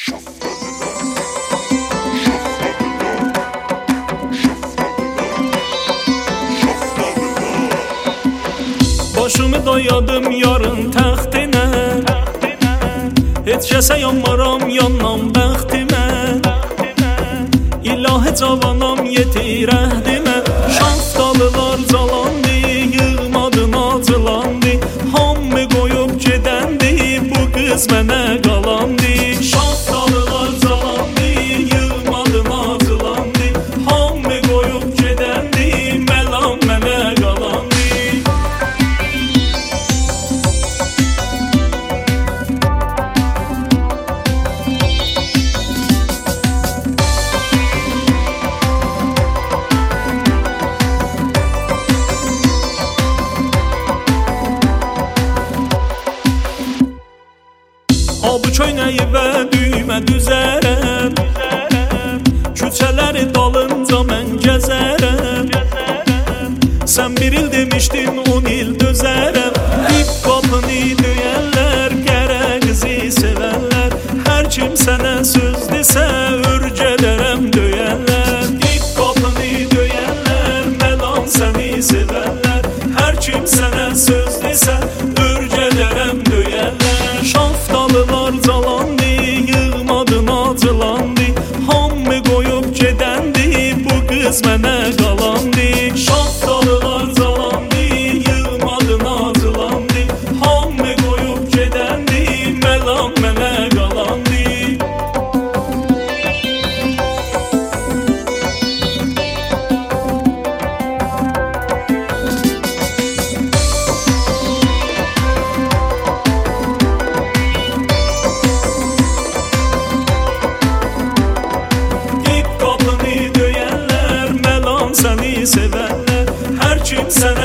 Başımı dayadım yarın təxtinə, heç kəsə yanmaram yandan bəxtimə. İlahi cavanam yetir əhdimə, şaftalılar calandı, yığmadın acılandı. Hamı qoyub gedəndi, bu qız mənə qalandı. Şaftalılar calandı, yığmadın acılandı. Hamı qoyub gedəndi, məlam mənə qalandı. Bu köynəyi və düymə düzərəm, küçələri dalınca mən gəzərəm. Sən bir il demişdin 10 il dözərəm. Dip qapını döyənlər, qərə qızı sevənlər. Hər kim sənə söz desə örgələrəm döyənlər. Dip qapını döyənlər, məlan səni sevənlər. Hər kim sənə söz desə örgələrəm döyənlər. Şaftalılar calandı, yığmadın acılandı. Hamı qoyub gedəndi, bu qız mənə qalandı. Şaftalılar calandı, yığmadın acılandı. Hamı qoyub gedəndi, məlam mənə qalandı. Səni sevənlər, hər kim sənə